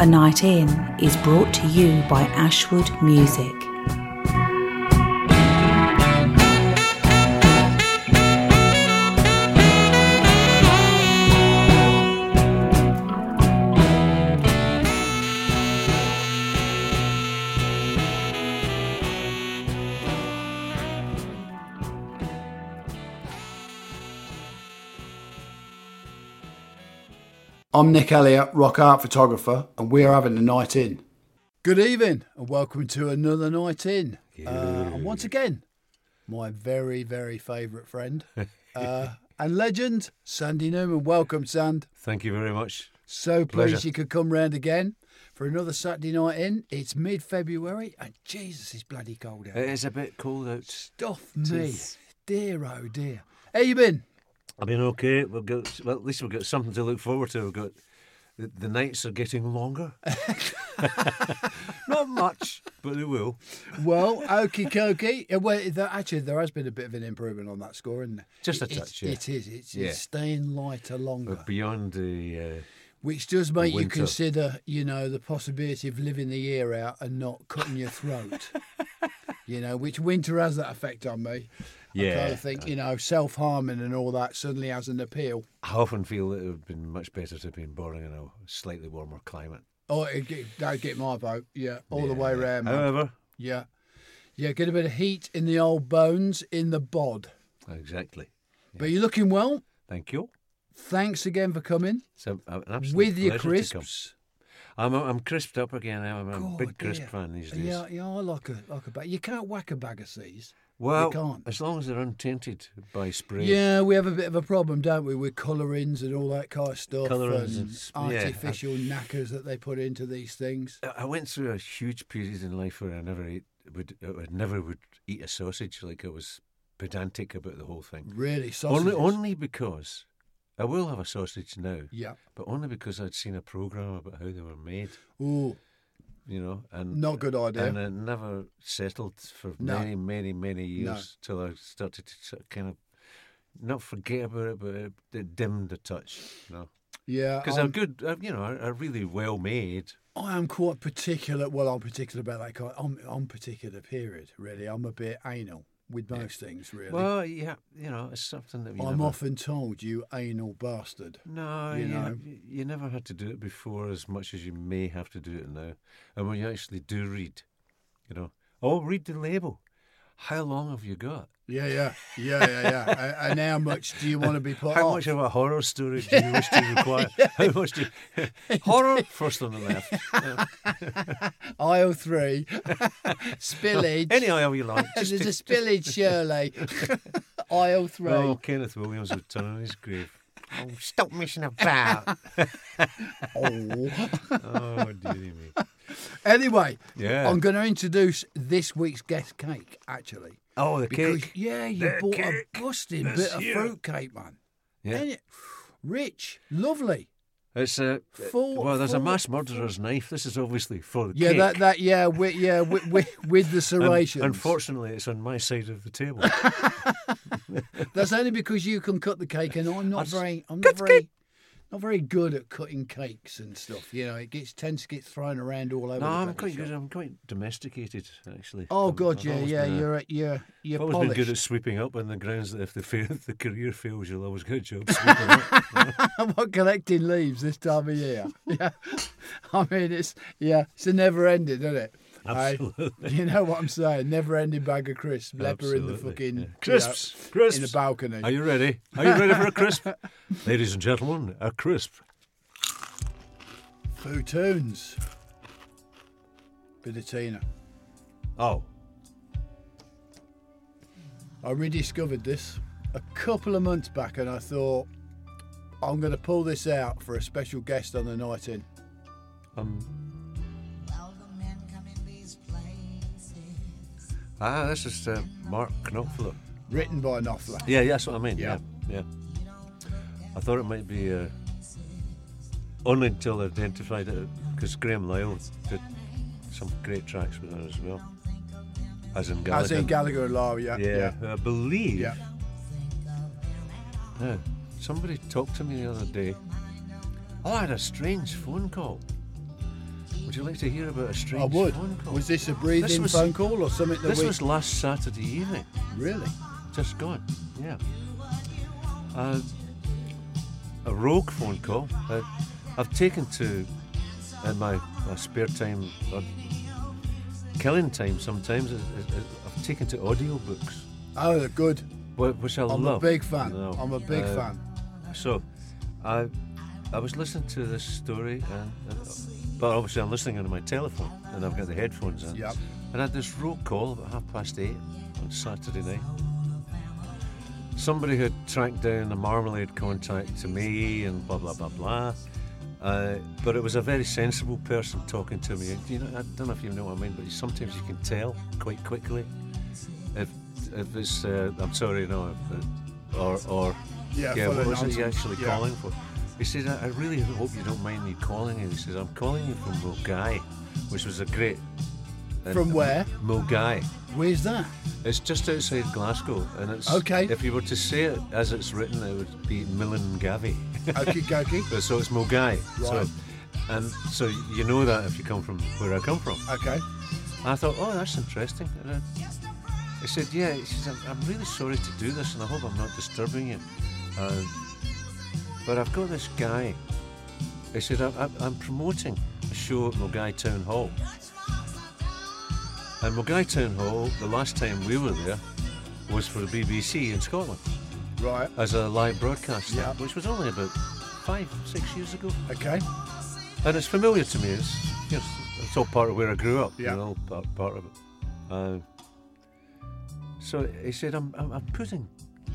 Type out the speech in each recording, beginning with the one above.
A Night In is brought to you by Ashwood Music. I'm Nick Elliott, rock art photographer, and we're having a night in. Good evening, and welcome to another night in. And once again, my very, very favourite friend and legend, Sandy Newman. Welcome, Sand. Thank you very much. So pleased Pleasure. you could come round again for another Saturday night in. It's mid-February, and Jesus, it's bloody cold out. It is a bit cold out. Stuff me. Dear, oh dear. How you been? I mean, okay. At least we've got something to look forward to. We've got the nights are getting longer. Not much, but they will. Well, okie dokie. Well, actually, there has been a bit of an improvement on that score, isn't there? Just a touch, yeah. It is. It's staying lighter longer. But beyond the... Which does make you winter. consider, the possibility of living the year out and not cutting your throat. Which winter has that effect on me. Yeah. I kind of think, self-harming and all that suddenly has an appeal. I often feel that it would have been much better to have been born in a slightly warmer climate. Oh, that'd get my vote. Yeah, all the way round. man. However... Yeah, get a bit of heat in the old bones, in the bod. Exactly. Yeah. But you're looking well. Thank you. Thanks again for coming. It's an absolute With your pleasure to come. crisps. I'm crisped up again. I'm a God, big crisp dear. fan these days. Yeah, I like a bag. You can't whack a bag of C's. Well, you can't. as long as they're untainted by spray. Yeah, we have a bit of a problem, don't we, with colourings and all that kind of stuff. Colourings and and- artificial knackers that they put into these things. I went through a huge period in life where I never would eat a sausage. Like I was pedantic about the whole thing. Really, sausages. Only because I will have a sausage now. Yeah. But only because I'd seen a program about how they were made. Ooh, And not a good idea. And it never settled for No. many years till I started to sort of kind of not forget about it, but it dimmed a touch. Yeah, Because they're good. Are really well made. I am quite particular. Well, I'm particular about that kind. I'm particular period. Really, I'm a bit anal with most things. Really. Well, yeah, it's something that I'm often told, you anal bastard. No, you never had to do it before as much as you may have to do it now. And when you actually do read, read the label. How long have you got? Yeah. And how much do you want to be put How off? much of a horror story do you wish to require? How much do you... Horror, first on the left. Aisle 3, spillage. Any aisle you like. There's a spillage, Shirley. Aisle 3. Oh, Kenneth Williams would turn on his grave. Oh, stop messing about. Oh, dearie me. Anyway, Yeah. I'm going to introduce this week's guest cake, actually. Oh, the Because, cake. yeah, you The bought cake a busting is bit of here. fruitcake, man. Yeah. Ain't it? Rich, lovely. It's there's a mass murderer's knife. This is obviously for the cake. With the serrations. Unfortunately, it's on my side of the table. That's only because you can cut the cake, and I'm not very good at cutting cakes and stuff. It tends to get thrown around all over. No, the I'm bloody quite good. shop. I'm quite domesticated, actually. Oh I've God, always yeah. been You're I've always polished. been good at sweeping up on the grounds that if the career fails, you'll always get a job sweeping up. I'm not collecting leaves this time of year. Yeah, I mean it's a never ending, isn't it? Absolutely. You know what I'm saying? Never ending bag of crisps, leper in the Absolutely, fucking yeah. Crisps. Crisps. in the balcony. Are you ready? Are you ready for a crisp? Ladies and gentlemen, a crisp. Futoons. Bit of Tina. Oh. I rediscovered this a couple of months back, and I thought I'm going to pull this out for a special guest on the night in. This is Mark Knopfler. Written by Knopfler. Yeah, that's what I mean. Yeah. Yeah. I thought it might be only until I identified it, because Graham Lyle did some great tracks with her as well. As in Gallagher. As in Gallagher and Lyle, yeah. I believe. Yeah. Somebody talked to me the other day. Oh, I had a strange phone call. Would you like to hear about a strange I would. phone call? Was this a breathe-in phone call or something? This was last Saturday evening. Really? Just gone, yeah. A rogue phone call. I've taken to, in my spare time, or killing time sometimes, I've taken to audiobooks. Oh, they're good. Which I love. I'm a big fan. No. I'm a big fan. So, I was listening to this story, but obviously I'm listening on my telephone, and I've got the headphones in. Yep. And I had this rogue call about 8:30 on Saturday night. Somebody had tracked down a Marmalade contact to me and blah, blah, blah, blah. But it was a very sensible person talking to me. You know, I don't know if you know what I mean, but sometimes you can tell quite quickly if it's, I'm sorry, no, or Yeah, what was it he actually Yeah. calling for? He said, I really hope you don't mind me calling you. He says, I'm calling you from Mulgai, which was a great... From where? Mulgai. Where's that? It's just outside Glasgow, and it's Okay. If you were to say it as it's written, it would be Millengavi. Okie dokie. So it's Mulgai. Right. So you know that if you come from where I come from. Okay. I thought, oh, that's interesting. And he said, yeah. He says, I'm really sorry to do this, and I hope I'm not disturbing you. But I've got this guy. He said, I'm promoting a show at Mulgai Town Hall. And Mulgai Town Hall, the last time we were there, was for the BBC in Scotland Right. as a live broadcast, Yeah. which was only about 5-6 years ago. Okay. And it's familiar to me. It's all part of where I grew up. Yeah. You know, part of it. So he said, I'm putting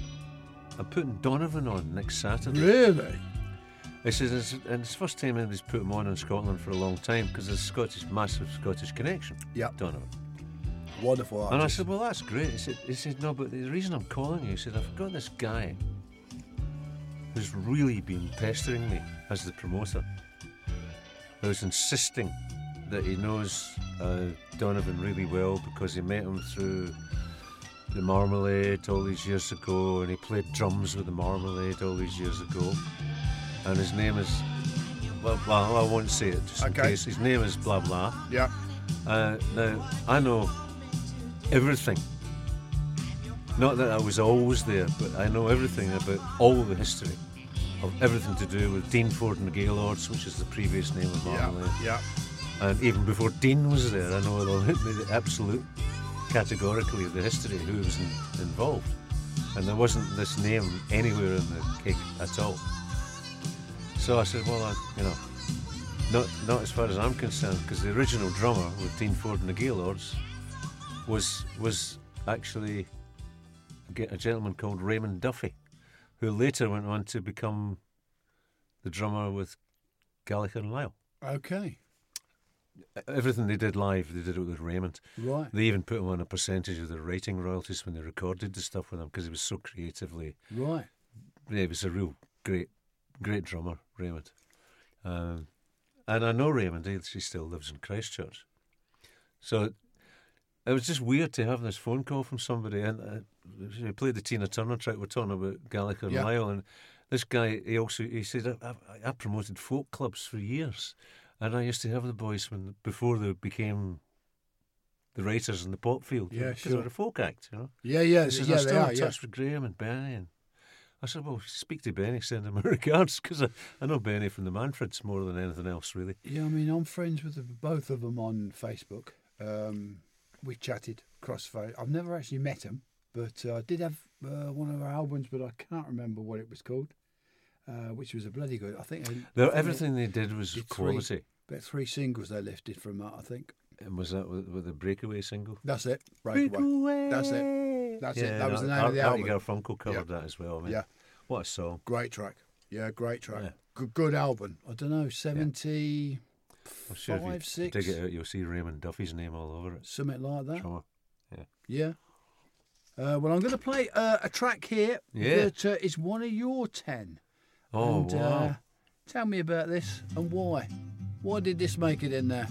Donovan on next Saturday. Really? He says, and it's the first time anybody's put him on in Scotland for a long time because there's a massive Scottish connection. Yep. Donovan. Wonderful artist. And I said, well, that's great. He said, no, but the reason I'm calling you, he said, I've got this guy who's really been pestering me as the promoter, who's insisting that he knows Donovan really well because he met him through the Marmalade all these years ago, and he played drums with the Marmalade all these years ago. And his name is, well, I won't say it just in case. His name is blah blah. Yeah. Now, I know everything. Not that I was always there, but I know everything about all the history of everything to do with Dean Ford and the Gaylords, which is the previous name of Marmalade. Yeah. And even before Dean was there, I know the absolute, categorically, the history, who was involved. And there wasn't this name anywhere in the cake at all. So I said, well, not as far as I'm concerned, because the original drummer with Dean Ford and the Gaylords was actually a gentleman called Raymond Duffy, who later went on to become the drummer with Gallagher and Lyle. Okay. Everything they did live, they did it with Raymond. Right. They even put him on a percentage of their writing royalties when they recorded the stuff with him, because he was so creatively... Right. Yeah, he was a real great drummer, Raymond. And I know Raymond, she still lives in Christchurch. So it was just weird to have this phone call from somebody. And he played the Tina Turner track. We're talking about Gallagher and Lyle. And this guy, he said, I promoted folk clubs for years. And I used to have the boys before they became the writers in the pop field. Yeah, because they were a folk act, you know. Yeah, yeah. He says, I'm still in touch with Graham and Benny. And I said, well, speak to Benny, send him my regards, because I know Benny from the Manfreds more than anything else, really. Yeah, I mean, I'm friends with both of them on Facebook. We chatted cross-face. I've never actually met them, but I did have one of our albums, but I can't remember what it was called, which was a bloody good. I think everything they did was quality. About 3 singles they lifted from that, I think. And was that with the Breakaway single? That's it. Breakaway. That's it. That's it. That was the name of the album. Artie Garfunkel covered that as well. I mean, what a song. Great track. Yeah, great track. Yeah. Good album. I don't know, 70... I'm sure if you 6. dig it out, you'll see Raymond Duffy's name all over it. Something like that. Drummer. Yeah. Well, I'm going to play a track here that is one of your 10. Oh, and, wow. Tell me about this and why. Why did this make it in there?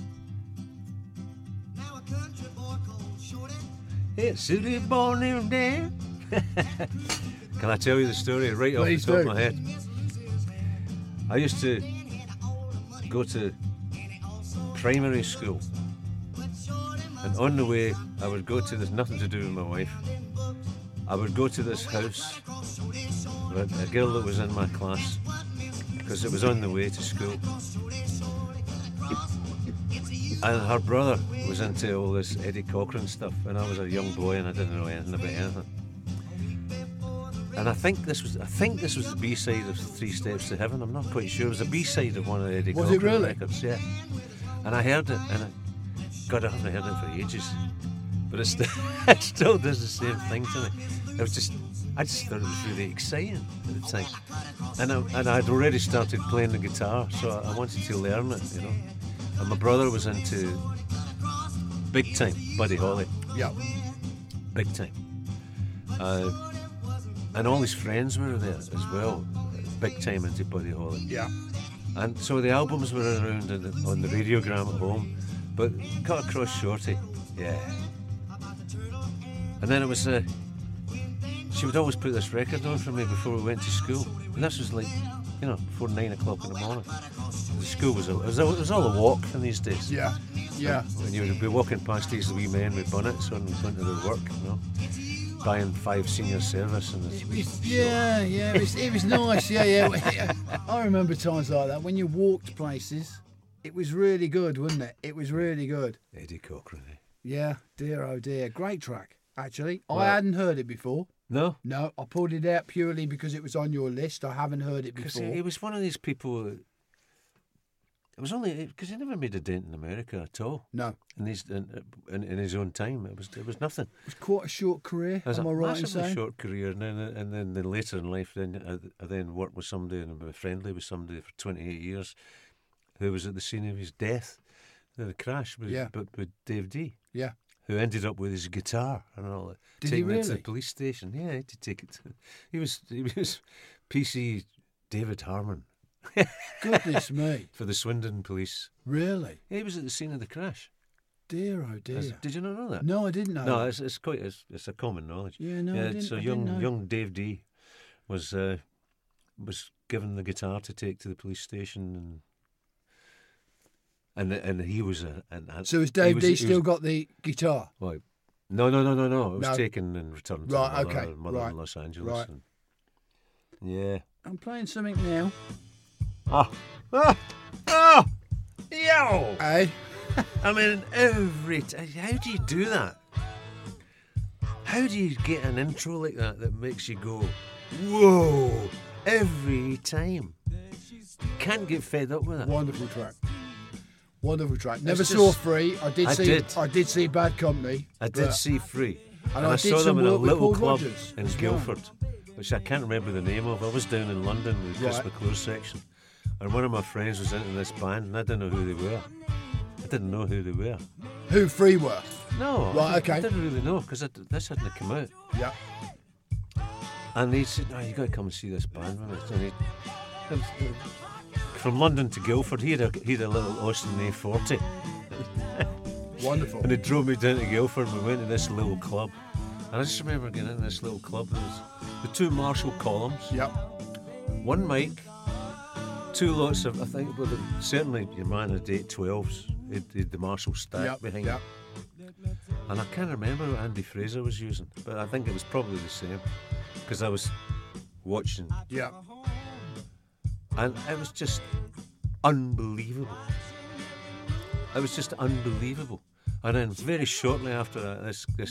It's City Born in Dan. Can I tell you the story right off the top of my head? I used to go to primary school. And on the way, I would go to this, nothing to do with my wife. I would go to this house with a girl that was in my class, because it was on the way to school. And her brother was into all this Eddie Cochran stuff, and I was a young boy and I didn't know anything about anything. And I think this was the B-side of Three Steps to Heaven. I'm not quite sure. It was a B-side of one of the Eddie Cochran records. Yeah. And I heard it, and God, I haven't heard it for ages. But it still does the same thing to me. I just thought it was really exciting at the time. And I'd already started playing the guitar, so I wanted to learn it, you know. And my brother was into big time Buddy Holly. Yeah. Big time. And all his friends were there as well, big time into Buddy Holly. Yeah. And so the albums were around on the radiogram at home, but cut across Shorty, yeah. And then it was, she would always put this record on for me before we went to school. And this was like, you know, before 9 o'clock in the morning. The school was all a walk in these days. Yeah, yeah. And you would be walking past these wee men with bonnets on going to their work, you know, buying 5 senior service. And it was nice. Yeah. I remember times like that when you walked places. It was really good, wasn't it? It was really good. Eddie Cochran. Yeah, dear oh dear, great track. Actually, I hadn't heard it before. No? No, I pulled it out purely because it was on your list. I haven't heard it before. Because he was one of these people. It was only because he never made a dent in America at all. No. In his own time, it was nothing. It was quite a short career. Am I right in saying? Short career, and then later in life, I then worked with somebody and was friendly with somebody for 28 years, who was at the scene of his death, the crash, but with Dave D. Yeah. Who ended up with his guitar and all that. Did he really? It to the police station. Yeah, he had to take it. He was PC David Harmon. Goodness me. For the Swindon police. Really? Yeah, he was at the scene of the crash. Dear oh dear. Did you not know that? No, I didn't know. No, it's a common knowledge. Yeah, no, I didn't. So young Dave D was given the guitar to take to the police station, and he was So has Dave D still got the guitar? Well, no. It was taken and returned to mother in Los Angeles. Right. Yeah. I'm playing something now. Yo! Hey? I mean, every time. How do you do that? How do you get an intro like that makes you go, whoa, every time? Can't get fed up with it. Wonderful track. Never saw Free. I did see Bad Company. I did see Free. And I saw them in a little club Rogers in Guildford, which I can't remember the name of. I was down in London with Chris McClure's section, and one of my friends was into this band, and I didn't know who they were. Who Free were? No. Right, okay. I didn't really know, because this hadn't come out. Yeah. And he said, "No, you got to come and see this band with us." And from London to Guildford, he had a little Austin A40. Wonderful. And he drove me down to Guildford, and we went to this little club. And I just remember getting in this little club. There was the 2 Marshall columns. Yep. 1 mic, 2 lots of, I think, certainly your man had 812s. He had the Marshall stack behind him. And I can't remember what Andy Fraser was using, but I think it was probably the same, because I was watching. Yeah. And it was just unbelievable. And then very shortly after that,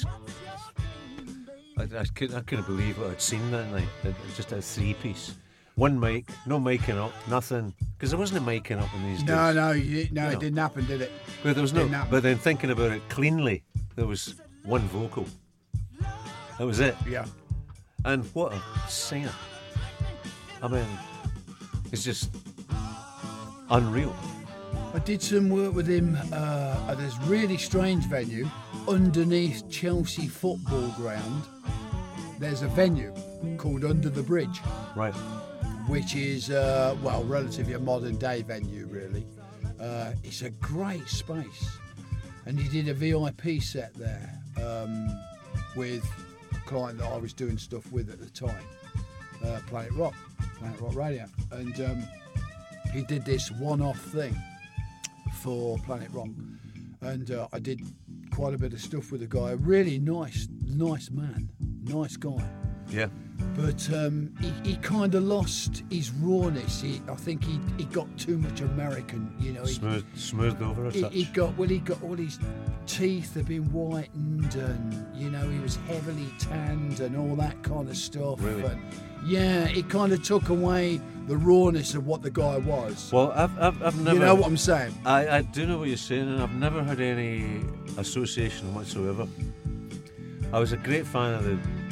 I couldn't believe what I'd seen that night. Just a 3-piece. 1 mic, no miking up, nothing. Because there wasn't a miking up in these days. No, it didn't happen, did it? But there was no. But then thinking about it cleanly, there was 1 vocal. That was it. Yeah. And what a singer. I mean, it's just unreal. I did some work with him at this really strange venue underneath Chelsea football ground. There's a venue called Under the Bridge. Right. Which is, relatively a modern day venue, really. It's a great space. And he did a VIP set there with a client that I was doing stuff with at the time, Planet Rock Radio. And he did this one-off thing for Planet Rock, and I did quite a bit of stuff with the guy. Really nice man, nice guy. Yeah. But he kind of lost his rawness. I think he got too much American, you know. Smoothed over a touch. He got all his teeth have been whitened, and you know he was heavily tanned and all that kind of stuff. Really? And yeah, it kind of took away the rawness of what the guy was. Well, I've never. You know what I'm saying? I do know what you're saying, and I've never had any association whatsoever. I was a great fan of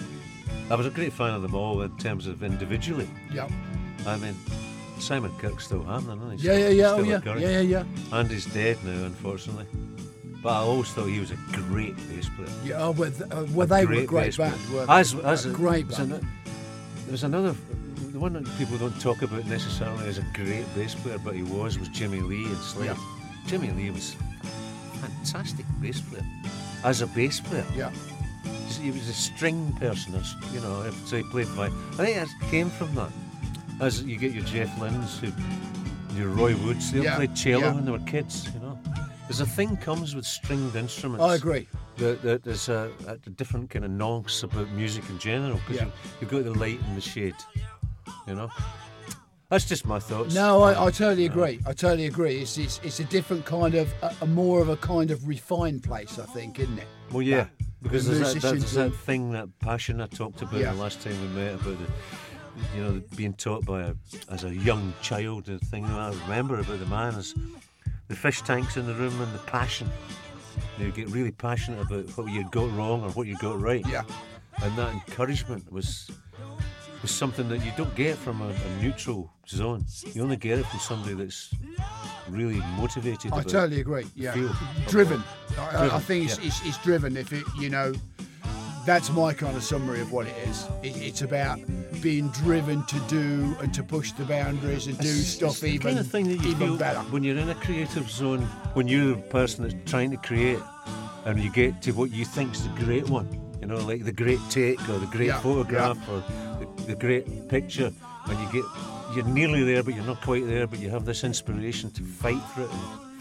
them all in terms of individually. Yeah. I mean, Simon Kirk's still happening, isn't he? Yeah. Andy's dead now, unfortunately. But I always thought he was a great bass player. Yeah, well, they were a great band. Great band. There was another, the one that people don't talk about necessarily as a great bass player, but he was Jimmy Lee in Slade. Yeah. Jimmy Lee was a fantastic bass player. As a bass player. Yeah. He was a string person, you know, so he played I think that came from that. As you get your Jeff Lynne's, your Roy Woods, they all played cello when they were kids, you know. There's a thing comes with stringed instruments. I agree. There's a different kind of nonce about music in general, because you've got the light and the shade, you know. That's just my thoughts. No, I totally agree. I totally agree. It's a different kind of, a more of a kind of refined place, I think, isn't it? Well, yeah. Because there's that thing, that passion I talked about the last time we met, about being taught as a young child. The thing that I remember about the man is the fish tanks in the room and the passion. You get really passionate about what you got wrong or what you got right. Yeah. And that encouragement was something that you don't get from a neutral zone. You only get it from somebody that's really motivated. I totally agree. Yeah, driven. I think it's driven. If it, you know, that's my kind of summary of what it is. It's about being driven to do and to push the boundaries and do stuff the even kind of thing that you even feel better. When you're in a creative zone, when you're the person that's trying to create, and you get to what you think's the great one. You know, like the great take or the great photograph or the great picture, and you're nearly there, but you're not quite there, but you have this inspiration to fight for it.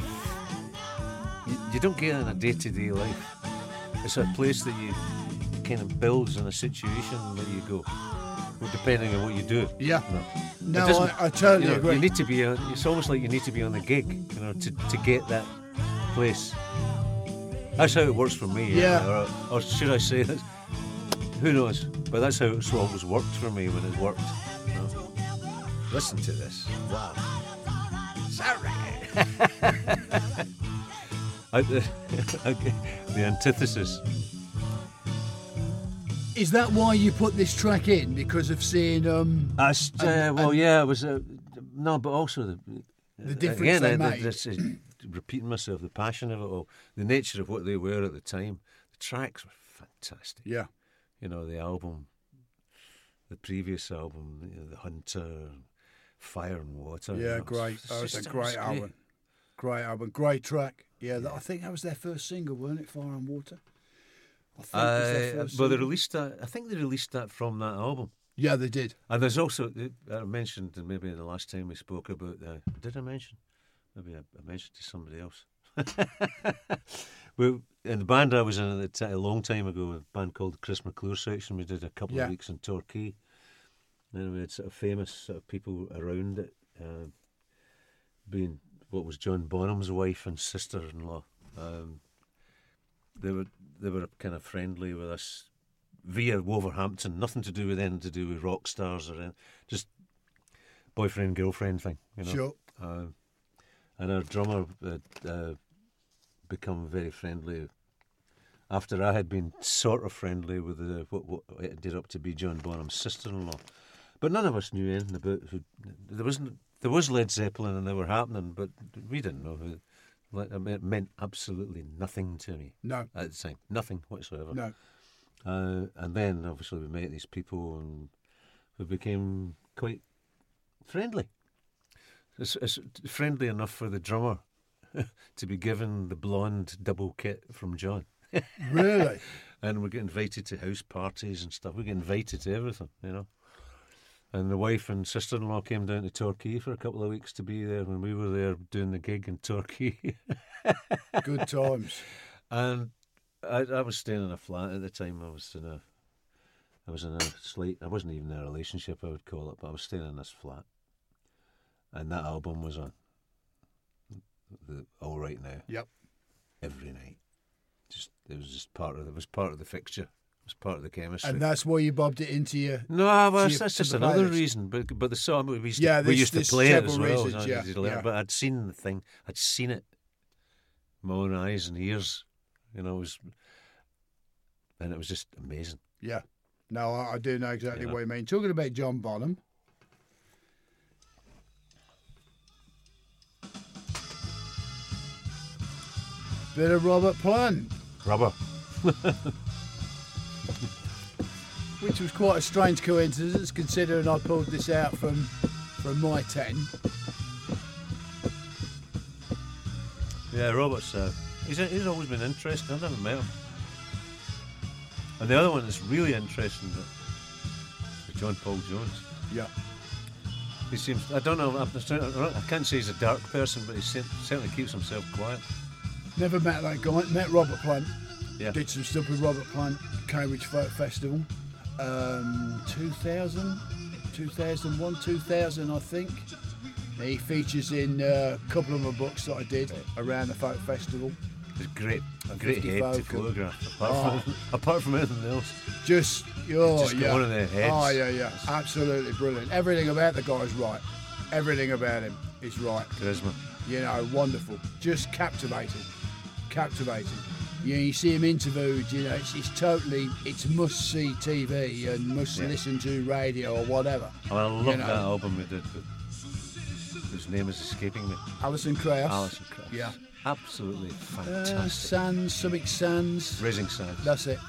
And you don't get it in a day-to-day life. It's a place that you kind of builds in a situation that you go, well, depending on what you do. Yeah. No, I totally agree. You need to be. It's almost like you need to be on the gig, you know, to get that place. That's how it works for me. Yeah. Or should I say that? Who knows? But that's how it's always worked for me when it worked. You know? Listen to this. Wow. Sorry. The antithesis. Is that why you put this track in? Because of seeing it was no, but also the difference they made. This is repeating myself, the passion of it all, the nature of what they were at the time. The tracks were fantastic. Yeah. You know, the album, the previous album, The Hunter, Fire and Water. Yeah, great. That was a great album. Great album, great track. Yeah, I think that was their first single, wasn't it? Fire and Water. I think it was their first well, they single. released that. I think they released that from that album. Yeah, they did. And there's also, I mentioned maybe the last time we spoke about. Did I mention? Maybe I mentioned to somebody else. In the band I was in a long time ago, a band called Chris McClure Section, we did a couple of weeks in Torquay. And we had sort of famous sort of people around it, being what was John Bonham's wife and sister-in-law. They were kind of friendly with us via Wolverhampton, nothing to do with anything to do with rock stars or anything, just boyfriend-girlfriend thing, you know. Sure. And our drummer become very friendly after I had been sort of friendly with what ended up to be John Bonham's sister-in-law. But none of us knew anything about who. There was Led Zeppelin and they were happening, but we didn't know who. It meant absolutely nothing to me. No. At the time, nothing whatsoever. No. And then obviously we met these people and we became quite friendly. It's friendly enough for the drummer to be given the blonde double kit from John. Really? And we get invited to house parties and stuff. We get invited to everything, you know. And the wife and sister-in-law came down to Torquay for a couple of weeks to be there when we were there doing the gig in Torquay. Good times. And I was staying in a flat at the time. I was in a slight. I wasn't even in a relationship, I would call it, but I was staying in this flat, and that album was on. The All Right Now. Yep. Every night. It was part of the fixture. It was part of the chemistry. And that's why you bobbed it into your... No, well, that's that's just another reason. But the song we used to there's play it as several well. reasons, yeah. But I'd seen the thing. I'd seen it. My own eyes and ears. And it was just amazing. Yeah. No, I do know exactly what you mean. Talking about John Bonham. Bit of Robert Plant. Rubber. Which was quite a strange coincidence, considering I pulled this out from my 10. Yeah, Robert's. He's always been interesting. I've never met him. And the other one that's really interesting is John Paul Jones. Yeah. He seems. I don't know. I can't say he's a dark person, but he certainly keeps himself quiet. Never met that guy. Met Robert Plant. Yeah. Did some stuff with Robert Plant, Cambridge Folk Festival. 2000, 2001, 2000, I think. He features in a couple of my books that I did around the Folk Festival. It's a great head folk to photograph, apart from anything else. Just one of their heads. Oh, yeah. Absolutely brilliant. Everything about the guy's right. Everything about him is right. Charisma. You know, wonderful. Just captivating. You see him interviewed, it's must-see TV and must-listen to radio or whatever. I love that album we did, whose name is escaping me. Alison Krauss. Alison Krauss. Yeah. Absolutely fantastic. Sands. Raising Sands. That's it.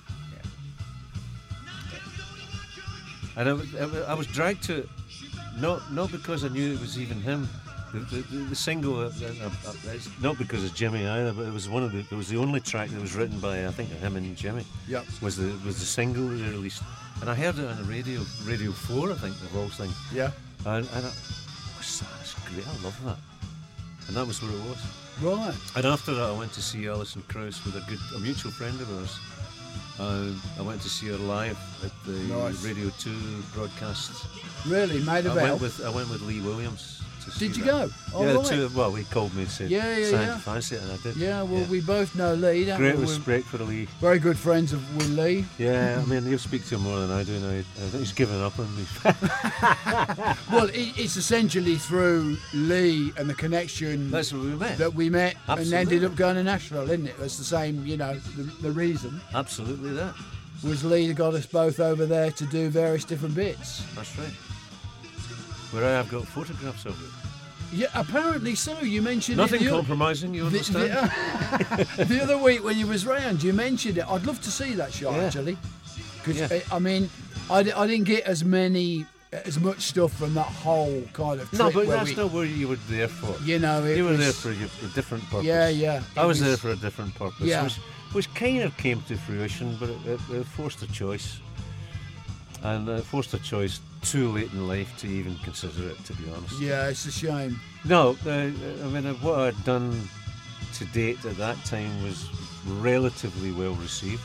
And I was dragged to it, not because I knew it was even him. The single, it's not because it's Jimmy either, but it was the only track that was written by, I think, him and Jimmy. Yep. Was the single they released, and I heard it on the Radio 4, I think, of all things. Yeah. And that's great. I love that. And that was what it was. Right. And after that, I went to see Alison Krauss with a mutual friend of ours. I went to see her live at the Radio 2 broadcasts. Really, made a bell. I went with Lee Williams. Did you go? Right. He called me and said, yeah. fancy it, and I did. Yeah, well, we both know Lee. Great respect for Lee. Very good friends with Lee. Yeah, I mean, you'll speak to him more than I do now. I think he's given up on me. Well, it's essentially through Lee and the connection That's where we met. that we met Absolutely. and ended up going to Nashville, isn't it? That's the same, the reason Absolutely that. was Lee that got us both over there to do various different bits. That's right. Where I have got photographs of it. Yeah, apparently so. You mentioned Nothing it compromising, you understand? The other week when you was round, you mentioned it. I'd love to see that shot, actually. Because, I mean, I didn't get as much stuff from that whole kind of trip. No, but that's not what you were there for. You know, you were there for a different purpose. Yeah. I was there for a different purpose, Yeah. which kind of came to fruition, but it forced a choice. And it forced a choice too late in life to even consider it, to be honest. Yeah, it's a shame. No, I mean, what I'd done to date at that time was relatively well received.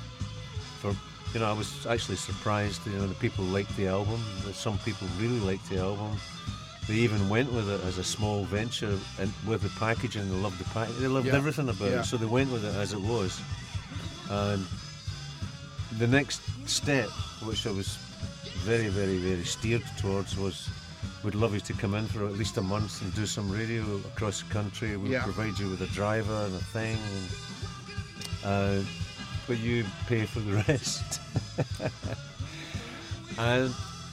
I was actually surprised, the people liked the album. Some people really liked the album. They even went with it as a small venture, and with the packaging, they loved the packaging. They loved everything about it, so they went with it as it was. And the next step, which I was very, very, very steered towards, was we'd love you to come in for at least a month and do some radio across the country. We'll provide you with a driver and a thing, but you pay for the rest. And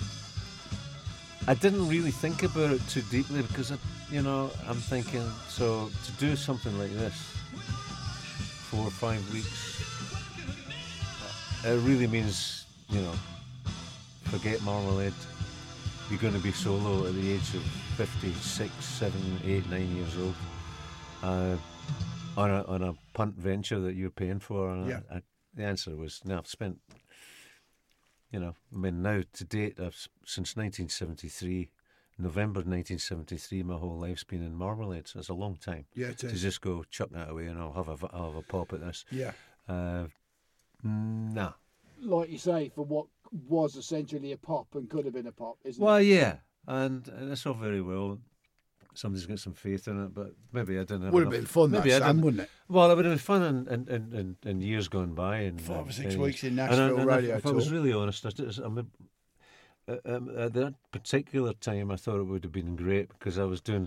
I didn't really think about it too deeply because, I'm thinking, so to do something like this, 4 or 5 weeks, it really means, forget Marmalade. You're going to be solo at the age of 56, 7, 8, 9 years old on a punt venture that you're paying for. And the answer was, no, I've spent You know, I mean, now to date, since 1973, November 1973, my whole life's been in Marmalade. So it's a long time. Yeah, it To is. just go chuck that away and I'll have a pop at this. Yeah. Nah. Like you say, for what was essentially a pop and could have been a pop, isn't Well, it? yeah, and it's all very well. Somebody's got some faith in it, but maybe I didn't have Would have enough. been fun, that, Maybe I Sam, didn't- wouldn't it? Well, it would have been fun in years gone by. And 5 or 6 and- weeks in and Nashville radio if I was tour. really honest, at that particular time, I thought it would have been great because I was doing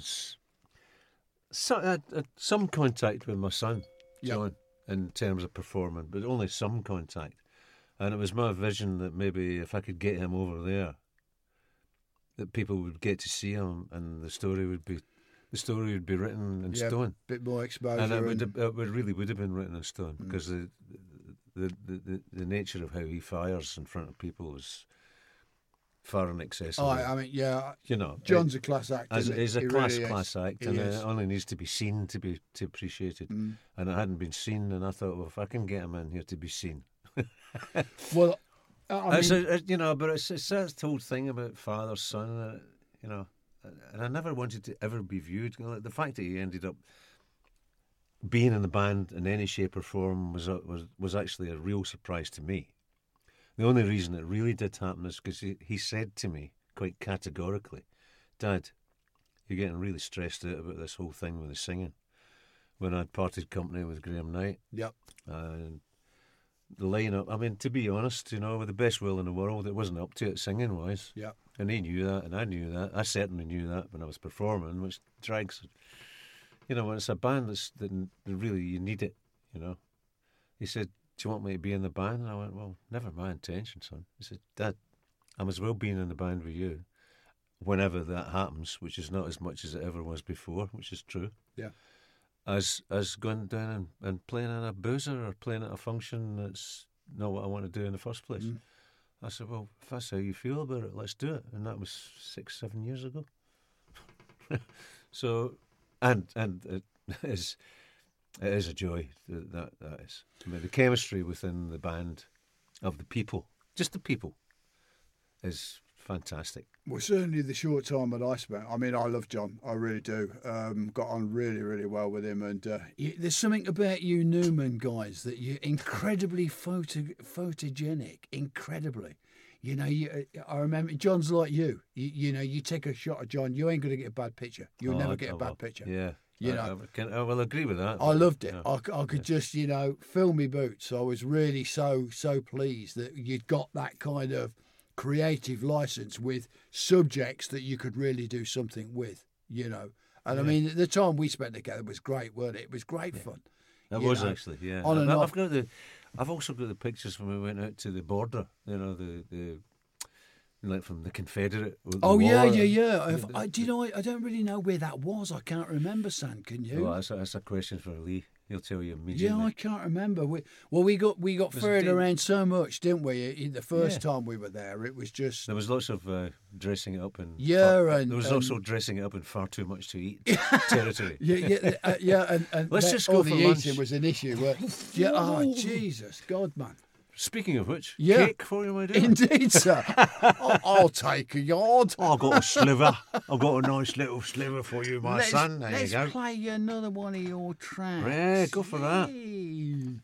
some contact with my son, Yep. John, in terms of performing, but only some contact. And it was my vision that maybe if I could get him over there, that people would get to see him, and the story would be written in Yeah, stone. bit more exposure. And and- it really would have been written in stone because the nature of how he fires in front of people is far in excess of I mean, yeah, you know. John's a class act. isn't he? He's a He class really is. act, He and is. it only needs to be seen to be appreciated. And it hadn't been seen, and I thought, well, if I can get him in here to be seen, Well, I it's mean, you know, but it's that whole thing about father son, you know, and I never wanted to ever be viewed. You know, the fact that he ended up being in the band in any shape or form was actually a real surprise to me. The only reason it really did happen is because he said to me quite categorically, "Dad, you're getting really stressed out about this whole thing with the singing." When I'd parted company with Graham Knight, yep. and the lineup, I mean, to be honest, you know, with the best will in the world, it wasn't up to it singing wise. Yeah. And he knew that, and I knew that. I certainly knew that when I was performing, which drags. You know, when it's a band that really you need it. You know, he said, "Do you want me to be in the band?" And I went, "Well, never my intention, son." He said, "Dad, I'm as well being in the band with you, whenever that happens, which is not as much as it ever was before, which is true." Yeah. As going down and playing in a boozer or playing at a function that's not what I want to do in the first place. I said, well, if that's how you feel about it, let's do it. And that was 6-7 years ago. So, and it is a joy, that is. I mean, the chemistry within the band of the people, just the people, is fantastic. Well, certainly the short time that I spent. I mean, I love John. I really do. Got on really, really well with him. And there's something about you Newman guys that you're incredibly photogenic. Incredibly. You know, I remember John's like you. You know, you take a shot at John, you ain't going to get a bad picture. You'll never get a bad picture. Yeah. You know. I will agree with that. I loved it. Yeah. I could just, you know, fill me boots. I was really so pleased that you'd got that kind of creative license with subjects that you could really do something with, you know. And I mean, the time we spent together was great, wasn't it? It was great fun. It you was know. actually, yeah. On and off. I've also got the pictures when we went out to the border. You know, the like from the Confederate. the Oh yeah. war. Do you know? I don't really know where that was. I can't remember, Sam. Can you? Well, that's a question for Lee. He'll tell you Yeah, immediately. I can't remember. We got ferried around so much, didn't we? The first time we were there, it was just There was lots of dressing it up in. and there was also dressing it up in far too much to eat territory. yeah. And Let's just go all for the lunch. eating was an issue. Yeah. Oh Jesus, God, man. Speaking of which, Yeah. cake for you, my dear. Indeed, sir. I'll take a yard. Oh, I've got a sliver. I've got a nice little sliver for you, my son. There you go. Let's play another one of your tracks. Yeah, go for that. Yay.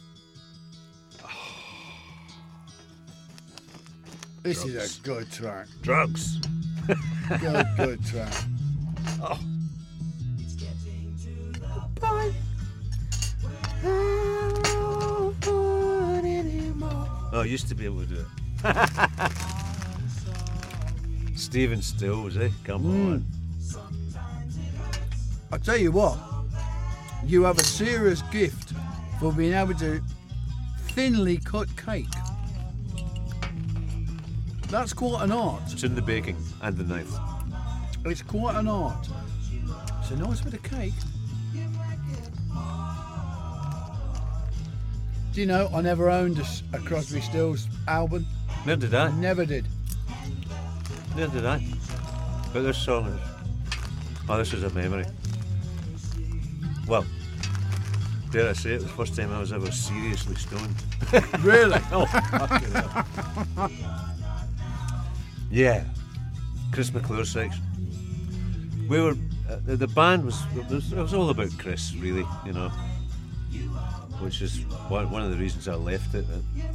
This is a good track. Drugs. Good track. Oh, I used to be able to do it. Stephen Stills, eh? Come on. I tell you what, you have a serious gift for being able to thinly cut cake. That's quite an art. It's in the baking and the knife. It's quite an art. It's a nice bit of cake. Do you know, I never owned a Crosby, Stills album. Neither did I. Never did. Neither did I. But this song is... Oh, this is a memory. Well, Dare I say it was the first time I was ever seriously stoned. Really? Oh, fucking hell. Yeah. Chris McClure section. We were, the band was, it was all about Chris, really, you know, which is one of the reasons I left it.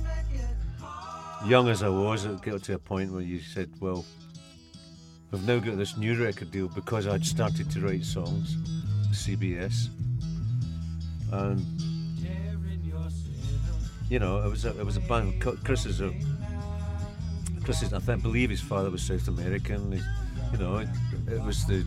Young as I was, it got to a point where you said, well, we've now got this new record deal because I'd started to write songs, CBS, and you know, it was a band. Chris is, I believe his father was South American. You know, it was the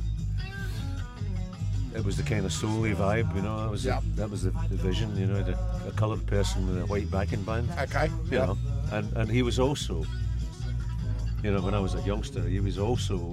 kind of soul-y vibe. You know, that was the vision. You know, a coloured person with a white backing band. Okay. You know, and he was also, you know, when I was a youngster, he was also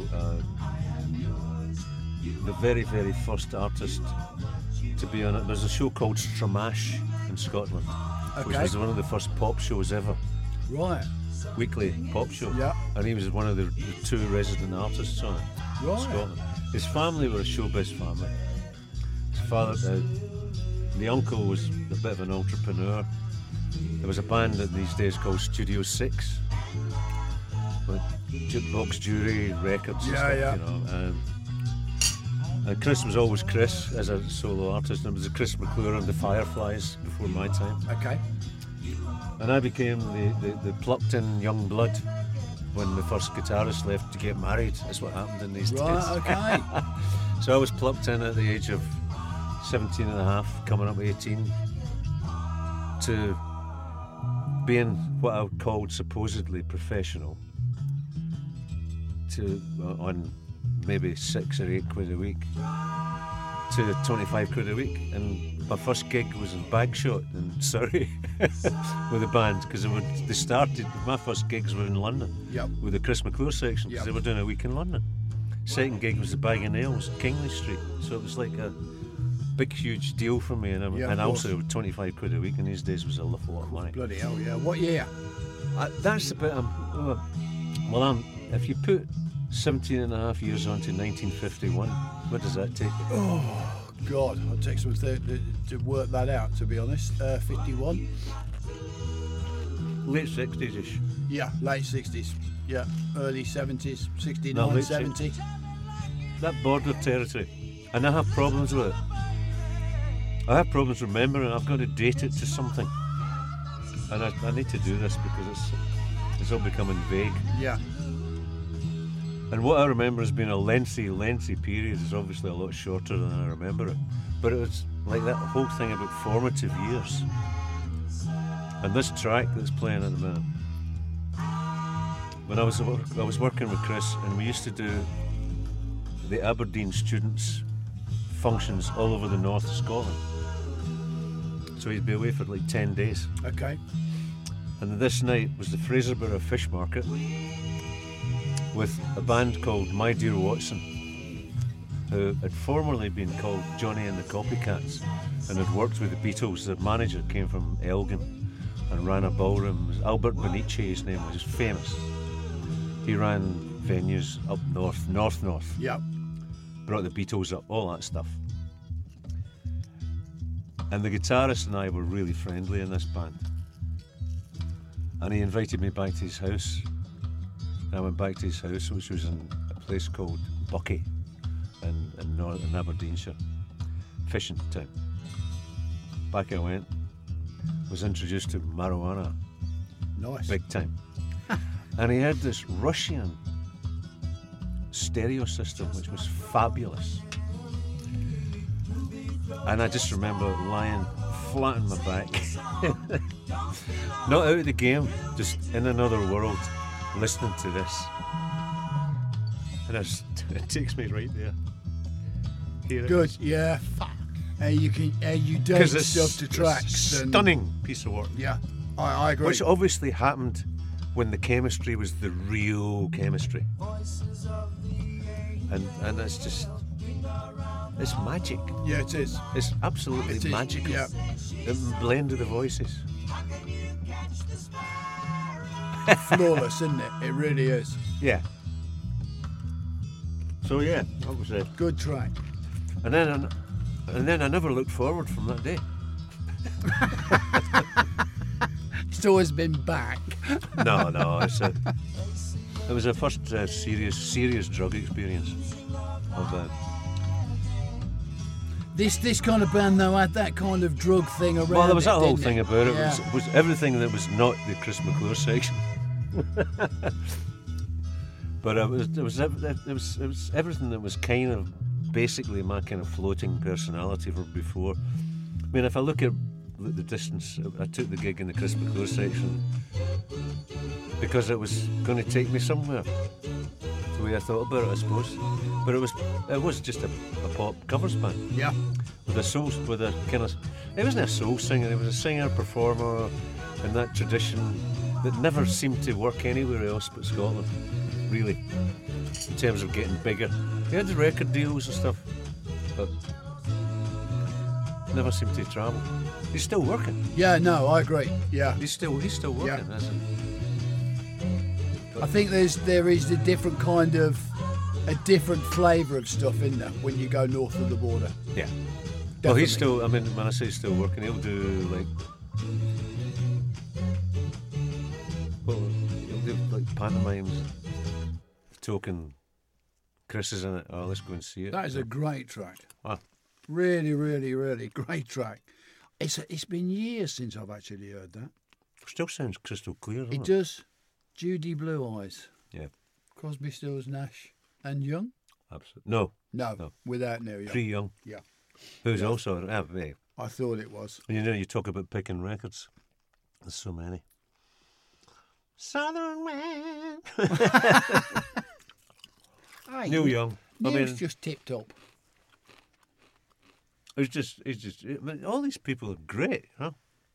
the very, very first artist to be on it. There's a show called Stramash in Scotland, which was one of the first pop shows ever. Right. Weekly pop show. Yeah. And he was one of the two resident artists on it in Scotland. His family were a showbiz family. His father, the uncle was a bit of an entrepreneur. There was a band in these days called Studio 6, with jukebox jury records and stuff, you know. And Chris was always Chris as a solo artist, and it was Chris McClure and the Fireflies before my time. Okay. And I became the plucked-in young blood when the first guitarist left to get married. That's what happened in these days. Right, okay. So I was plucked in at the age of 17 and a half, coming up 18, to being what I called supposedly professional, to on maybe 6 or 8 quid a week, to 25 quid a week. And my first gig was in Bagshot in Surrey with a band, because they started, my first gigs were in London with the Chris McClure section, because they were doing a week in London. Second gig was the Bag of Nails, Kingsley Street. So it was like a big, huge deal for me, and also 25 quid a week in these days was a lot of money. Bloody hell, yeah. What year? That's the bit if you put 17 and a half years on to 1951, what does that take? Oh, God. I'll take some to work that out, to be honest. 51? Late 60s-ish. Yeah, late 60s. Yeah, early 70s, 69, 70. That border territory. And I have problems with it. I have problems remembering. I've got to date it to something. And I need to do this because it's all becoming vague. Yeah. And what I remember as being a lengthy period is obviously a lot shorter than I remember it. But it was like that whole thing about formative years. And this track that's playing at the minute. When I was working with Chris, and we used to do the Aberdeen students' functions all over the north of Scotland. So he'd be away for like 10 days. Okay. And this night was the Fraserburgh Fish Market with a band called My Dear Watson, who had formerly been called Johnny and the Copycats and had worked with the Beatles. Their manager came from Elgin and ran a ballroom. Albert Bonici, his name was famous. He ran venues up north. Yep. Brought the Beatles up, all that stuff. And the guitarist and I were really friendly in this band. And he invited me back to his house. And I went back to his house, which was in a place called Buckie in Aberdeenshire, fishing town. Back I went, was introduced to marijuana. Nice. Big time. And he had this Russian stereo system, which was fabulous. And I just remember lying flat on my back, not out of the game, just in another world, listening to this. And it takes me right there. Here Good, yeah. Fuck. You dance yourself to tracks. It's a stunning piece of work. Yeah, I agree. Which obviously happened when the chemistry was the real chemistry. And it's just, it's magic. Yeah, it is. It's absolutely magical. Yeah. The blend of the voices. Flawless, isn't it? It really is. Yeah. So yeah, that was it. Good track. And then And then I never looked forward from that day. It's always been back. No, it was the first serious drug experience of that. This kind of band though had that kind of drug thing around. Well, there was that whole didn't thing it? about it. Yeah. It was everything that was not the Chris McClure section. But it was everything that was kind of basically my kind of floating personality from before. I mean, if I look at the distance, I took the gig in the Chris McClure section because it was going to take me somewhere. The way I thought about it, I suppose. But it was just a pop covers band. Yeah. With a kind of, it wasn't a soul singer. It was a singer performer in that tradition that never seemed to work anywhere else but Scotland. Really, in terms of getting bigger. He had the record deals and stuff, but never seemed to travel. He's still working. Yeah, no, I agree. Yeah. He's still working. Yeah. That's it. I think there is a different kind of a different flavour of stuff in there when you go north of the border. Yeah. Definitely. Well, he's still. I mean, when I say still working, he'll do like. Well, he'll do like pantomimes, token. Chris is in it. Oh, let's go and see it. That is a great track. Ah. Really, really, really great track. It's been years since I've actually heard that. Still sounds crystal clear, doesn't It it? does. Judy Blue Eyes. Yeah. Crosby, Stills, Nash and Young? Absolutely. No. No. Without Neil Young. Young. Yeah. Who's also I thought it was. you know, you talk about picking records. There's so many. Southern Man. Aye, Neil Young. Neil's just tipped up. It's just. I mean, all these people are great, huh?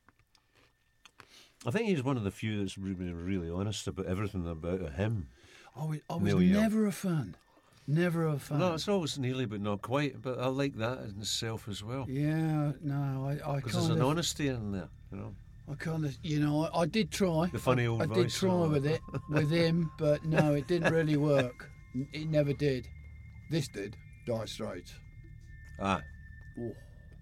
I think he's one of the few that's really honest about everything about him. I was Neil Young. never a fan. Never a fan. No, it's always nearly, but not quite. But I like that in itself as well. Yeah, no, I Because kind there's an of, honesty in there, you know. I kind of, I did try. The funny old I voice. did try with it, with him, but no, it didn't really work. It never did. This did. Dire Straits. Ah, Oh.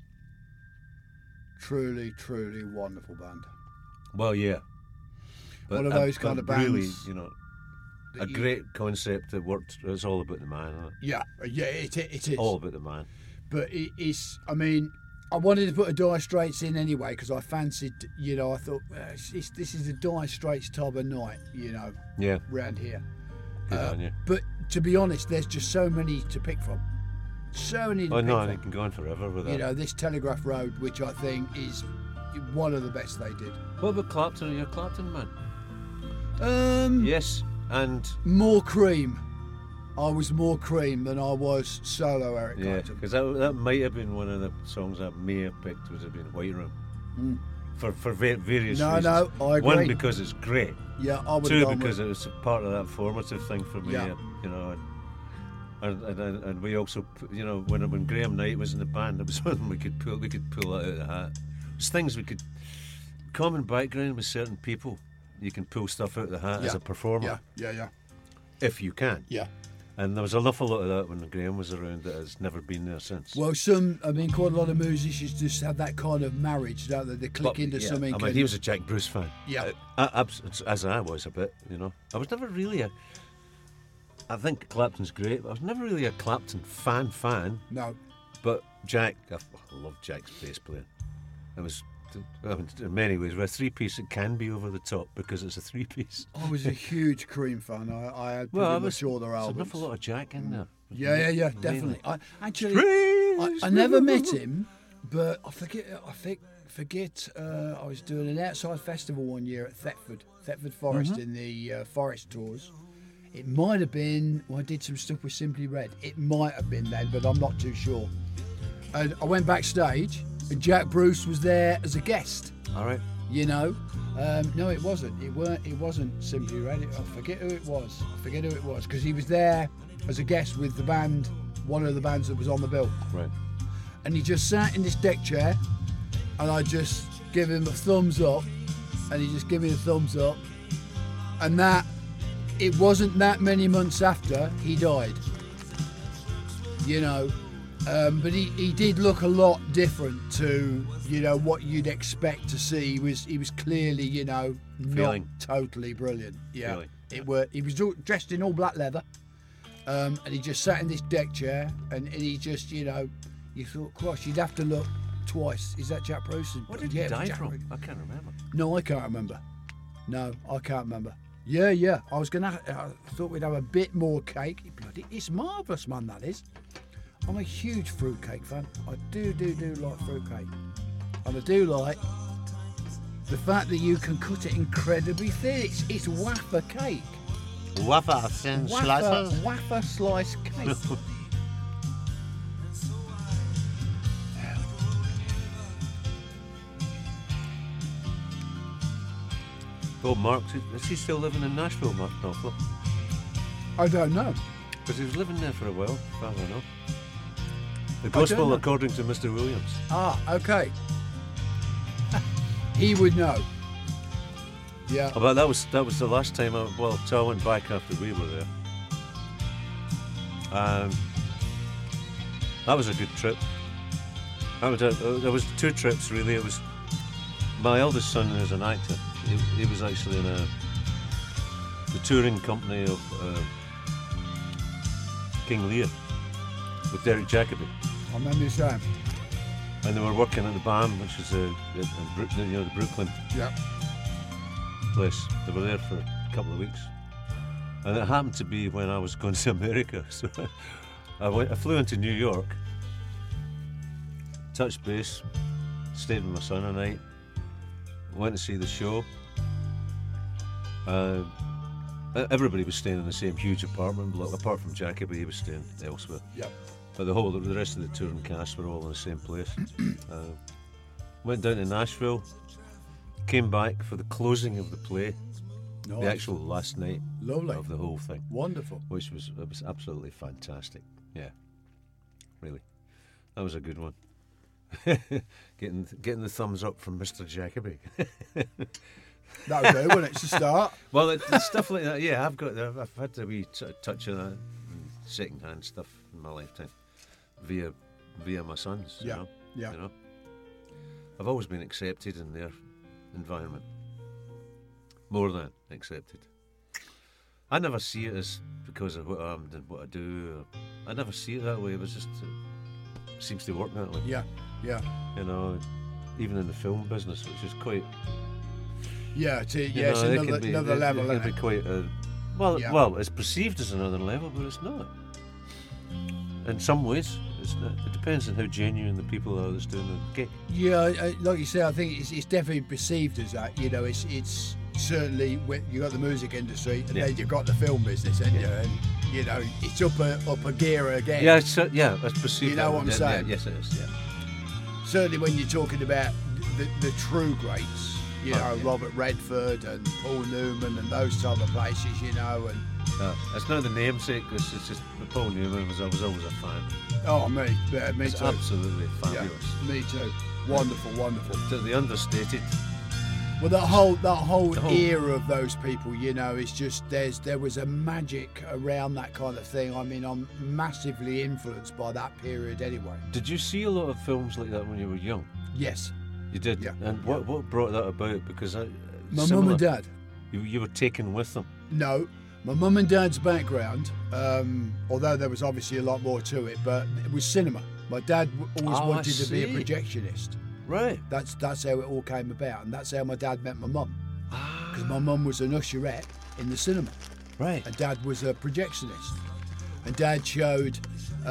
Truly, truly wonderful band. well, yeah. One of those kind of bands. Really, you know, that a you- great concept that worked. It's all about the man, isn't it? Yeah, it is. All about the man. But it's, I mean, I wanted to put a Dire Straits in anyway because I fancied, I thought, this is a Dire Straits type of night, Yeah, round here. good on you. But to be honest, there's just so many to pick from. So many to Oh pick no, from. it can go on forever with that. This Telegraph Road, which I think is one of the best they did. What about Clapton? Are you a Clapton man? Yes, and More Cream. I was more Cream than I was solo Eric yeah, Clapton. because that might have been one of the songs I may have picked. Would have been White Room. For various reasons. No, I agree. One, because it's great. Yeah, I would Two, have gone because with, it was part of that formative thing for me. Yeah. And we also, when Graham Knight was in the band, it was something we could pull that out of the hat. It's things we could, common background with certain people, you can pull stuff out of the hat as a performer, Yeah. if you can. Yeah. And there was an awful lot of that when Graham was around that has never been there since. Well, quite a lot of musicians just have that kind of marriage, don't they? They click into something. I mean, he was a Jack Bruce fan. Yeah. As I was a bit, I was never really I think Clapton's great, but I was never really a Clapton fan. No. But Jack, I love Jack's bass player. It was, in many ways, we're a three-piece. It can be over the top because it's a three-piece. I was a huge Cream fan. I had pretty much all their There's an albums. awful lot of Jack in there. Yeah, definitely. I never met him, but I forget. I was doing an outside festival one year at Thetford Forest in the Forest Tours. It might have been. I did some stuff with Simply Red. It might have been then, but I'm not too sure. And I went backstage, and Jack Bruce was there as a guest. All right. No, it wasn't. It wasn't Simply Red. I forget who it was. Because he was there as a guest with the band, one of the bands that was on the bill. Right. And he just sat in this deck chair, and I just give him a thumbs up, and he just gave me a thumbs up, and that. It wasn't that many months after he died. But he did look a lot different to, you know, what you'd expect to see. He was clearly, you know, not totally brilliant. Yeah, he was dressed in all black leather, and he just sat in this deck chair, and he just, you know, you thought, gosh, you'd have to look twice. Is that Jack Bruce? What did he die from? I can't remember. No, I can't remember. No, I can't remember. Yeah. I thought we'd have a bit more cake. It's marvellous, man. That is. I'm a huge fruitcake fan. I do like fruitcake. And I do like the fact that you can cut it incredibly thin. It's wafer cake. Wafer thin slices? Wafer slice cake. Bob Marks, is he still living in Nashville, Mark Knopfler? I don't know. Because he was living there for a while, far enough. The Gospel according to Mr. Williams. Ah, okay. He would know. Yeah. But that was the last time I went back after we were there. That was a good trip. There was 2 trips really. It was my eldest son is an actor. He was actually in the touring company of King Lear with Derek Jacobi. I remember you saying. And they were working at the BAM, which is the Brooklyn place. They were there for a couple of weeks, and it happened to be when I was going to America. So I flew into New York, touched base, stayed with my son a night, went to see the show. Everybody was staying in the same huge apartment block, apart from Jacobi, he was staying elsewhere. Yep. But the rest of the touring cast were all in the same place. Went down to Nashville, came back for the closing of the play, the actual last night of the whole thing. Wonderful. Which was absolutely fantastic. Yeah, really, that was a good one. getting the thumbs up from Mr. Jacobi. That would do, wouldn't it, to start? Well, it's stuff like that. Yeah, I've had a wee touch of that second-hand stuff in my lifetime via my sons. Yeah. You know, I've always been accepted in their environment, more than accepted. I never see it as because of what I'm and what I do. I never see it that way. It was just it seems to work that way. Yeah. You know, even in the film business, which is quite. Yeah, it's another level. It can be quite well, it's perceived as another level, but it's not. In some ways, it's not. It depends on how genuine the people are that's doing the gig. Yeah, like you say, I think it's definitely perceived as that. You know, it's certainly when you got the music industry, and then you've got the film business, and you know, it's up a gear again. Yeah, it's perceived. You know what I'm saying? Yes, it is. Yeah. Certainly, when you're talking about the true greats. You know, Robert Redford and Paul Newman and those type of places, you know. And it's not the namesake, it's just Paul Newman I was always a fan. Oh, me it's too. Absolutely fabulous. Yeah, me too. Wonderful. To the understated. Well, that whole era of those people, you know, it's just there was a magic around that kind of thing. I mean, I'm massively influenced by that period anyway. Did you see a lot of films like that when you were young? Yes. You did? Yeah. And what brought that about? Because my mum and dad. You were taken with them? No. My mum and dad's background, although there was obviously a lot more to it, but it was cinema. My dad always wanted to be a projectionist. Right. That's how it all came about, and that's how my dad met my mum. Because my mum was an usherette in the cinema. Right. And dad was a projectionist. And dad showed,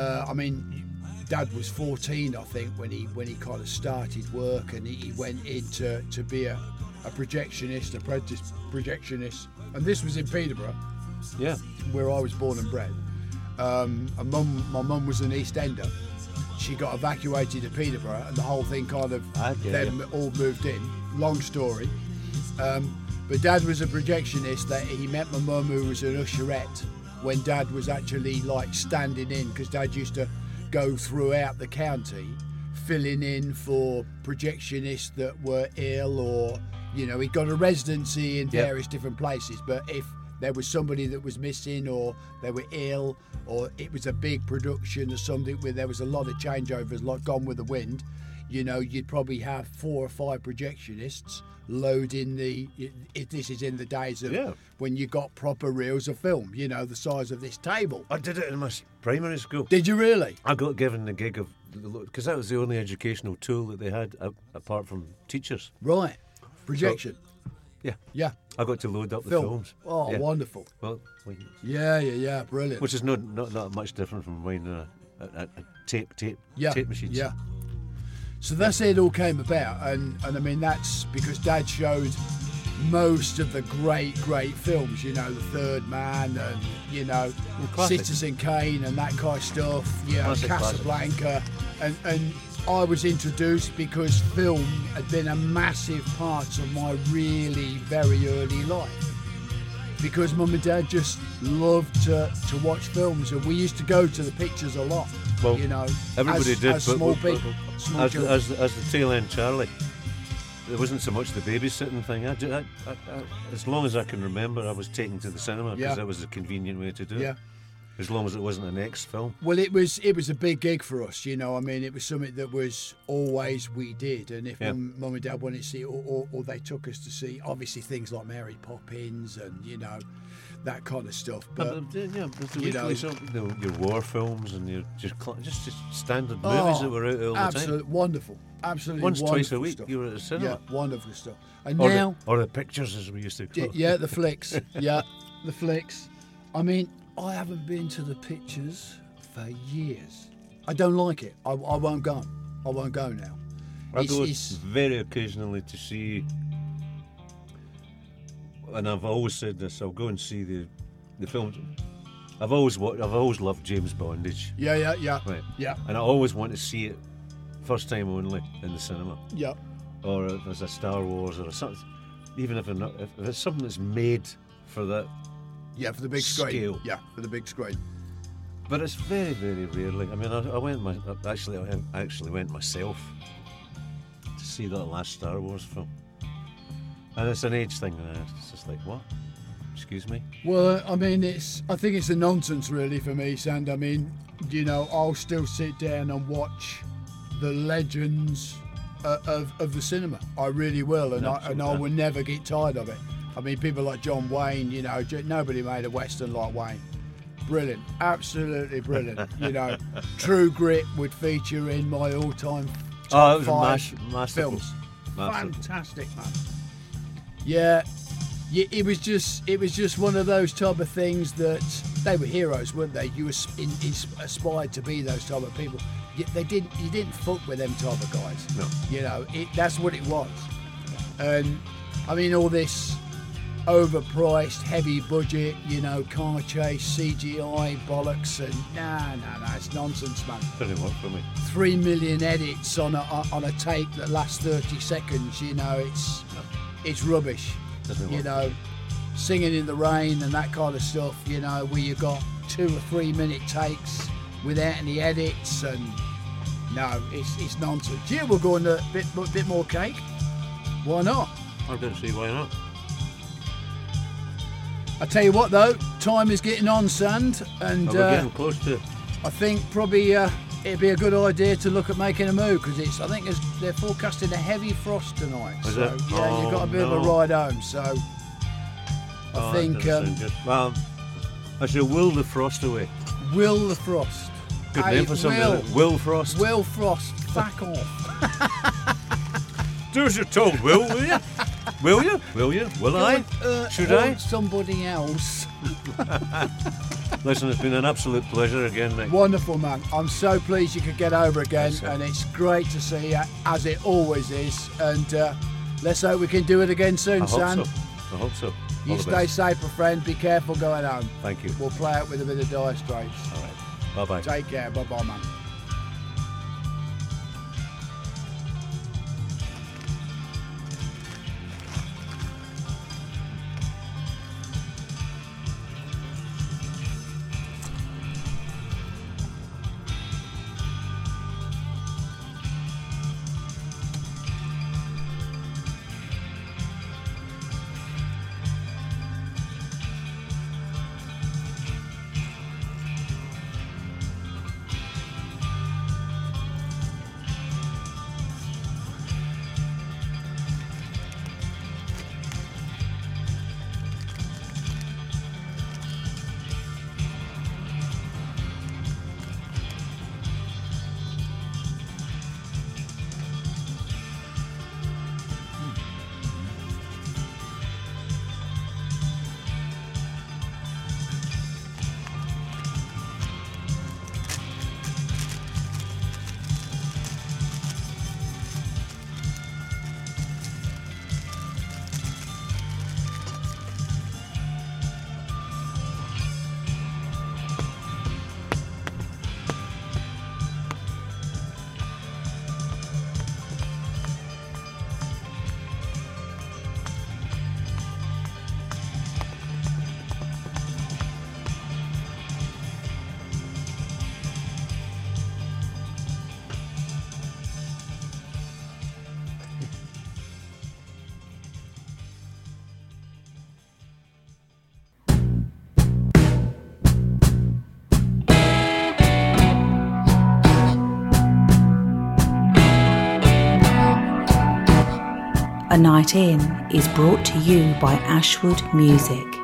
Dad was 14, I think, when he kind of started work, and he went in to be a projectionist, apprentice projectionist, and this was in Peterborough, where I was born and bred. And my mum was an East Ender. She got evacuated to Peterborough, and the whole thing kind of all moved in. Long story, but Dad was a projectionist. That he met my mum, who was an usherette, when Dad was actually like standing in, because Dad used to go throughout the county filling in for projectionists that were ill, or you know, he'd got a residency in various different places, but if there was somebody that was missing, or they were ill, or it was a big production or something where there was a lot of changeovers, like Gone with the Wind, you know, you'd probably have 4 or 5 projectionists loading this is in the days of when you got proper reels of film, you know, the size of this table. I did it in my primary school. Did you really? I got given the gig of, because that was the only educational tool that they had apart from teachers. Right. Projection. So, yeah. Yeah. I got to load up the Film. films. Oh, Yeah. wonderful. Well, Yeah, brilliant. which is not much different from when a tape machines. Yeah. So that's how it all came about, and I mean that's because Dad showed most of the great films, you know, The Third Man, and you know, Classic. Citizen Kane and that kind of stuff. You know, Classic. Casablanca, and I was introduced because film had been a massive part of my really very early life. Because Mum and Dad just loved to watch films, and we used to go to the pictures a lot. Well, you know, everybody as, did, as but small people, small as children. the tail end Charlie, there wasn't so much the babysitting thing. I, as long as I can remember, I was taken to the cinema because that was a convenient way to do it. As long as it wasn't an X film. Well, it was a big gig for us, you know. I mean, it was something that was always we did, and if Mum and Dad wanted to see, or they took us to see, obviously things like Mary Poppins and you know that kind of stuff. But you know, your war films and your just standard movies that were out all the time. Absolutely wonderful, absolutely Once, twice a week, stuff. you were at the cinema. Yeah, wonderful stuff. And Or now, the pictures, as we used to call yeah, the flicks, the flicks. I mean, I haven't been to the pictures for years. I don't like it. I won't go. I won't go now. I go very occasionally to see, and I've always said this. I'll go and see the films. I've always loved James Bondage. Yeah. Right. Yeah. And I always want to see it first time only in the cinema. Yeah. Or if there's a Star Wars or something. Even if it's something that's made for that. Yeah, for the big screen. Scale. Yeah, for the big screen. But it's very, very rarely. I mean, I actually went myself to see that last Star Wars film, and it's an age thing. It's just like, what? Excuse me. Well, I mean, I think it's a nonsense, really, for me, Sand. I mean, you know, I'll still sit down and watch the legends of the cinema. I really will, and I will never get tired of it. I mean, people like John Wayne, you know, nobody made a Western like Wayne. Brilliant, absolutely brilliant. You know, True Grit would feature in my all-time top 5 films. Fantastic, man. Yeah, it was just one of those type of things that they were heroes, weren't they? You aspired to be those type of people. You didn't fuck with them type of guys. No. You know, that's what it was. And I mean, all this overpriced, heavy budget, you know, car chase, CGI bollocks, and nah, it's nonsense, man. Didn't work for me. 3 million edits on a tape that lasts 30 seconds. You know, it's rubbish. Doesn't work. You know, Singing in the Rain and that kind of stuff. You know, where you got 2 or 3 minute takes without any edits, and no, it's nonsense. Yeah, we'll go on a bit more cake. Why not? I don't see why not. I tell you what, though, time is getting on, Sand, and We're getting close to. I think probably it'd be a good idea to look at making a move, because I think they're forecasting a heavy frost tonight. Is so it? yeah, you've got a bit of a no. ride home. So I think that doesn't sound good. Well, I shall will the frost away. Will the Frost. Good Hey, name for something. Will. Isn't it? Will Frost. Will Frost, back off. Do as you're told, Will you? Will you? Will you? Will I? Should I? Somebody else. Listen, it's been an absolute pleasure again, Nick. Wonderful, man. I'm so pleased you could get over again, Yes, sir. and it's great to see you, as it always is. And let's hope we can do it again soon, I Sam. hope so. You All the stay best. safe, my friend. Be careful going home. Thank you. We'll play out with a bit of Dire Straits. All right. Bye-bye. Take care. Bye-bye, man. A Night In is brought to you by Ashwood Music.